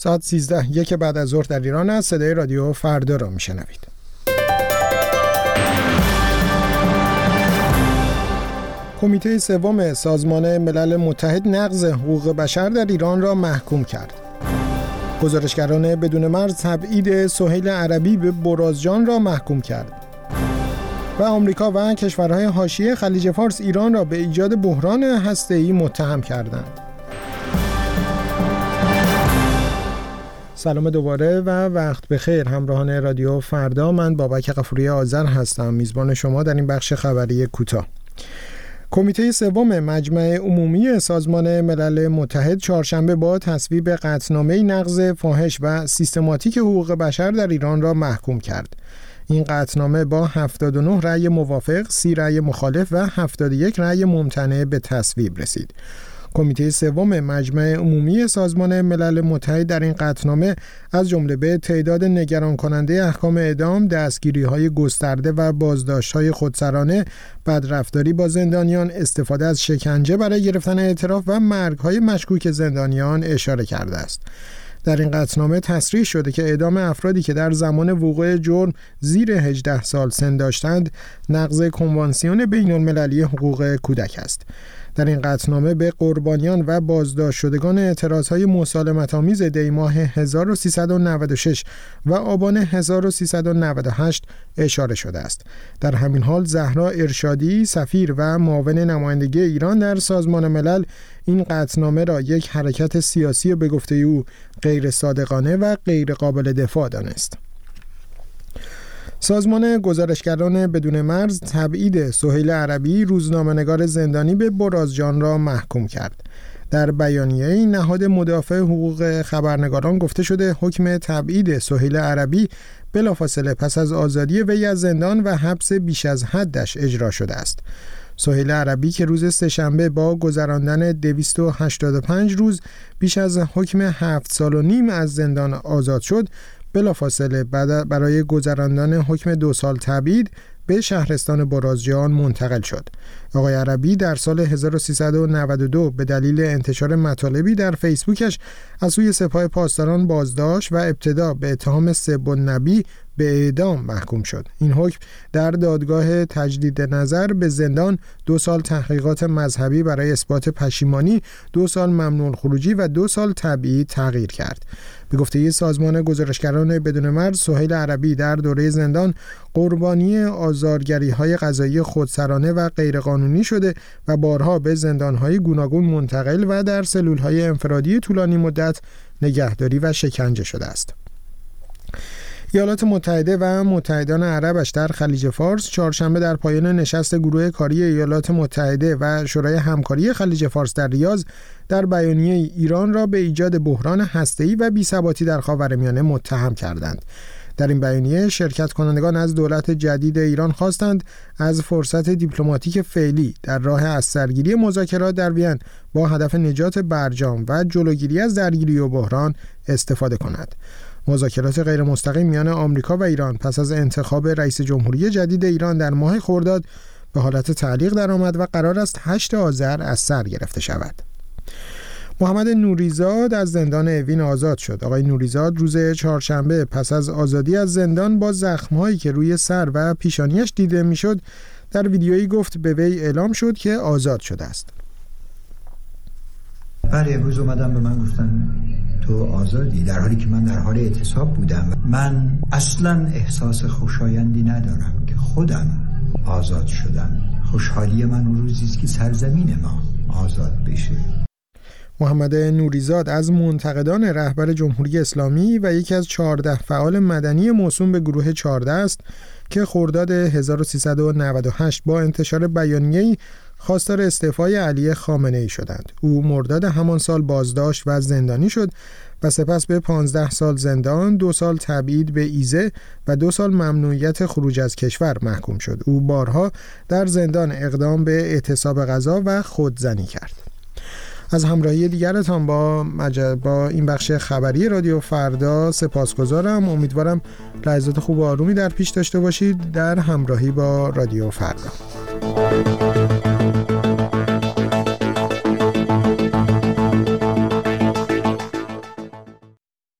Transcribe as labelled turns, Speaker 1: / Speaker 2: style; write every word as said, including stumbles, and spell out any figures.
Speaker 1: ساعت سیزده یک بعد از ظهر در ایران است. صدای رادیو فردا را میشنوید. کمیته سوم سازمان ملل متحد نقض حقوق بشر در ایران را محکوم کرد. گزارشگران بدون مرز تبعید سهیل عربی به برازجان را محکوم کرد. و آمریکا و کشورهای حاشیه خلیج فارس ایران را به ایجاد بحران هسته‌ای متهم کردند. سلام دوباره و وقت بخیر همراهان رادیو فردا. من بابک غفوری آذر هستم، میزبان شما در این بخش خبری کوتاه. کمیته سوم مجمع عمومی سازمان ملل متحد چهارشنبه با تصویب قطعنامه نقض فاحش و سیستماتیک حقوق بشر در ایران را محکوم کرد. این قطعنامه با هفتاد و نه رأی موافق، سی رأی مخالف و هفتاد و یک رأی ممتنع به تصویب رسید. کمیته سوم مجمع عمومی سازمان ملل متحد در این قطعنامه از جمله به تعداد نگران کننده احکام اعدام، دستگیری‌های گسترده و بازداشت‌های خودسرانه، بدرفتاری با زندانیان، استفاده از شکنجه برای گرفتن اعتراف و مرگ‌های مشکوک زندانیان اشاره کرده است. در این قطعنامه تصریح شده که اعدام افرادی که در زمان وقوع جرم زیر هجده سال سن داشتند نقض کنوانسیون بین‌المللی حقوق کودک است. در این قطعنامه به قربانیان و بازداشت شدگان اعتراضهای مسالمت‌آمیز دی ماه هزار و سیصد و نود و شش و آبان هزار و سیصد و نود و هشت اشاره شده است. در همین حال زهرا ارشادی، سفیر و معاون نمایندگی ایران در سازمان ملل، این قطعنامه را یک حرکت سیاسی به گفته او غیر صادقانه و غیر قابل دفاع دانست. سازمان گزارشگران بدون مرز تبعید سهیل عربی، روزنامه‌نگار زندانی به برازجان را محکوم کرد. در بیانیه نهاد مدافع حقوق خبرنگاران گفته شده حکم تبعید سهیل عربی بلافاصله پس از آزادی وی از زندان و حبس بیش از حدش اجرا شده است. سهیل عربی که روز سه‌شنبه با گذراندن دویست و هشتاد و پنج روز بیش از حکم هفت سال و نیم از زندان آزاد شد، بلافاصله برای گذراندن حکم دو سال تبعید به شهرستان برازجان منتقل شد. آقای عربی در سال هزار و سیصد و نود و دو به دلیل انتشار مطالبی در فیسبوکش از سوی سپاه پاسداران بازداشت و ابتدا به اتهام سب النبی به اعدام محکوم شد. این حکم در دادگاه تجدید نظر به زندان، دو سال تحقیقات مذهبی برای اثبات پشیمانی، دو سال ممنوع الخروجی و دو سال تبعید تغییر کرد. به گفته سازمان گزارشگران بدون مرز، سهیل عربی در دوره زندان قربانی آزارگری‌های قضایی خودسرانه و غیرقانونی شده و بارها به زندان‌های گوناگون منتقل و در سلول‌های انفرادی طولانی مدت نگهداری و شکنجه شده است. ایالات متحده و متحدان عربش در خلیج فارس چهارشنبه در پایان نشست گروه کاری ایالات متحده و شورای همکاری خلیج فارس در ریاض در بیانیه ایران را به ایجاد بحران هسته‌ای و بی‌ثباتی در خاورمیانه متهم کردند. در این بیانیه شرکت کنندگان از دولت جدید ایران خواستند از فرصت دیپلماتیک فعلی در راه از سرگیری مذاکرات در وین با هدف نجات برجام و جلوگیری از درگیری و بحران استفاده کند. مذاکرات غیر مستقیم میان آمریکا و ایران پس از انتخاب رئیس جمهوری جدید ایران در ماه خرداد به حالت تعلیق درآمد و قرار است هشت آذر از سر گرفته شود. محمد نوریزاد از زندان اوین آزاد شد. آقای نوریزاد روز چهارشنبه پس از آزادی از زندان با زخم‌هایی که روی سر و پیشانیش دیده میشد در ویدیویی گفت به وی اعلام شد که آزاد شده است.
Speaker 2: بله، امروز اومدن به من گفتن تو آزادی، در حالی که من در حال اعتصاب بودم. من اصلا احساس خوشایندی ندارم که خودم آزاد شدم. خوشحالی من اون روزی است که سرزمین ما آزاد بشه.
Speaker 1: محمد نوریزاد از منتقدان رهبر جمهوری اسلامی و یکی از چهارده فعال مدنی موسوم به گروه چهارده است که خرداد هزار و سیصد و نود و هشت با انتشار بیانیه‌ای خواستار استعفای علی خامنه‌ای شدند. او مرداد همان سال بازداشت و زندانی شد و سپس به پانزده سال زندان، دو سال تبعید به ایزه و دو سال ممنوعیت خروج از کشور محکوم شد. او بارها در زندان اقدام به اعتصاب غذا و خودزنی کرد. از همراهی دیگرتان با مجد با این بخش خبری رادیو فردا سپاسگزارم. امیدوارم لحظات خوب و آرومی در پیش داشته باشید در همراهی با رادیو فردا.